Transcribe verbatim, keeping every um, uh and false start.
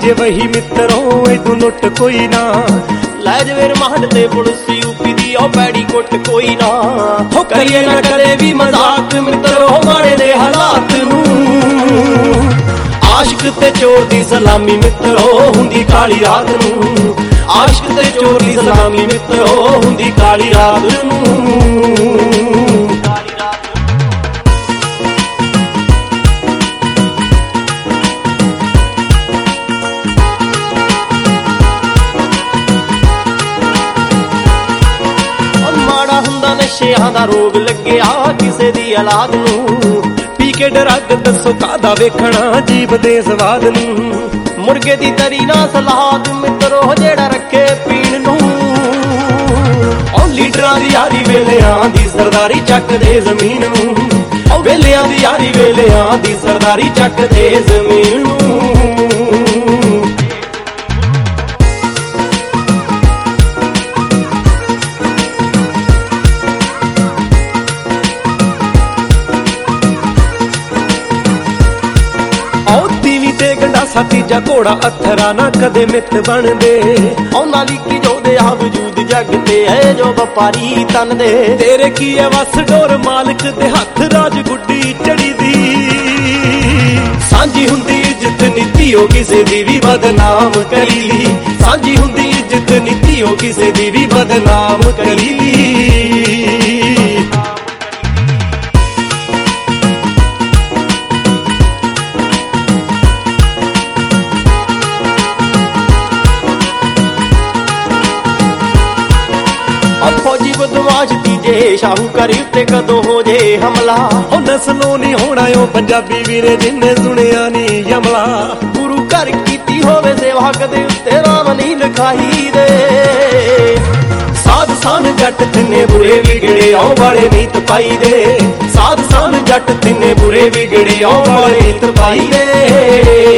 ਜੇ ਵਹੀ ਮਿੱਤਰੋ ਇਦੋਂ ਲੁੱਟ ਕੋਈ ਨਾ ਲੈ ਜਵੇ ਰਿਮਾਂਡ ਤੇ ਪੁਲਿਸ ਯੂਪੀ ਦੀ ਉਹ ਪੈੜੀ ਕੁੱਟ ਕੋਈ ਨਾ ਹੋ ਕਰੀਏ ਨਾ ਕਦੇ ਵੀ ਮਜ਼ਾਕ ਮਿੱਤਰੋ ਮਾੜੇ ਦੇ ਹਾਲਾਤ ਨੂੰ ਆਸ਼ਕ ਤੇ ਚੋਰ ਦੀ ਸਲਾਮੀ ਮਿੱਤਰੋ ਹੁੰਦੀ ਕਾਲੀ ਰਾਤ ਨੂੰ ਆਸ਼ਕ ਤੇ ਚੋਰ ਦੀ ਸਲਾਮੀ ਮਿੱਤਰੋ ਹੁੰਦੀ ਕਾਲੀ ਰਾਤ ਨੂੰ ਨਸ਼ਿਆਂ ਦਾ ਰੋਗ ਲੱਗਿਆ ਕਿਸੇ ਦੀ ਔਲਾਦ ਨੂੰ ਪੀ ਕੇ ਡਰੱਗ ਦੱਸੋ ਕਾਹਦਾ ਵੇਖਣਾ ਜੀਭ ਦੇ ਸਵਾਦ ਨੂੰ ਮੁਰਗੇ ਦੀ ਤਰੀ ਨਾ ਸਲਾਦ ਮਿੱਤਰੋ ਜਿਹੜਾ ਰੱਖੇ ਪੀਣ ਨੂੰ ਉਹ ਲੀਡਰਾਂ ਦੀ ਯਾਰੀ ਵੇਲਿਆਂ ਦੀ ਸਰਦਾਰੀ ਚੱਕਦੇ ਜ਼ਮੀਨ ਨੂੰ ਉਹ ਵੇਲਿਆਂ ਦੀ ਯਾਰੀ ਵੇਲਿਆਂ ਦੀ ਸਰਦਾਰੀ ਚੱਕਦੇ ਜ਼ਮੀਨ ਨੂੰ ਗੰਡਾਸਾ ਤੀਜਾ ਘੋੜਾ ਅਥਰਾ ਨਾ ਕਦੇ ਮਿੱਤ ਬਣਦੇ ਉਹਨਾਂ ਦੀ ਕੀ ਜੋਦੇ ਆ ਵਜੂਦ ਜੱਗ ਤੇ ਐ ਜੋ ਵਪਾਰੀ ਤਨ ਦੇ ਤੇਰੇ ਕੀ ਐ ਵਸ ਡੋਰ ਮਾਲਕ ਦੇ ਹੱਥ ਰਾਜ ਗੁੱਡੀ ਚੜੀ ਦੀ ਸਾਂਝੀ ਹੁੰਦੀ ਇੱਜ਼ਤ ਨੀਤੀਓ ਕਿਸੇ ਦੀ ਵੀ ਬਦਨਾਮ ਕਰੀ ਲਈ ਸਾਂਝੀ ਹੁੰਦੀ ਇੱਜ਼ਤ ਨੀਤੀਓ ਕਿਸੇ ਦੀ ਵੀ ਬਦਨਾਮ ਕਰੀ ਲਈ ਫੌਜੀ ਬਦਮਾਸ਼ ਤੀਜੇ ਸ਼ਾਹੂਕਾਰੀ ਉੱਤੇ ਕਦੋਂ ਹੋ ਜੇ ਹਮਲਾ ਉਹ ਨਸਲੋਂ ਨਹੀਂ ਹੋਣਾ ਉਹ ਪੰਜਾਬੀ ਵੀਰੇ ਜਿੰਨੇ ਸੁਣਿਆ ਨਹੀਂ ਯਮਲਾ ਗੁਰੂ ਘਰ ਕੀਤੀ ਹੋਵੇ ਸੇਵਾ ਕਦੇ ਉੱਤੇ ਰਾਮ ਨਹੀਂ ਲਿਖਾਈ ਦੇ ਸਾਧ ਸਾਨ ਜੱਟ ਤਿੰਨੇ ਬੁਰੇ ਵਿਗੜੇ ਆਉ ਵਾਲੇ ਨੀਤ ਪਾਈ ਦੇ ਸਾਧ ਸਾਨ ਜੱਟ ਤਿੰਨੇ ਬੁਰੇ ਵਿਗੜੇ ਆਉ ਵਾਲੇ ਨੀਤ ਪਾਈ ਦੇ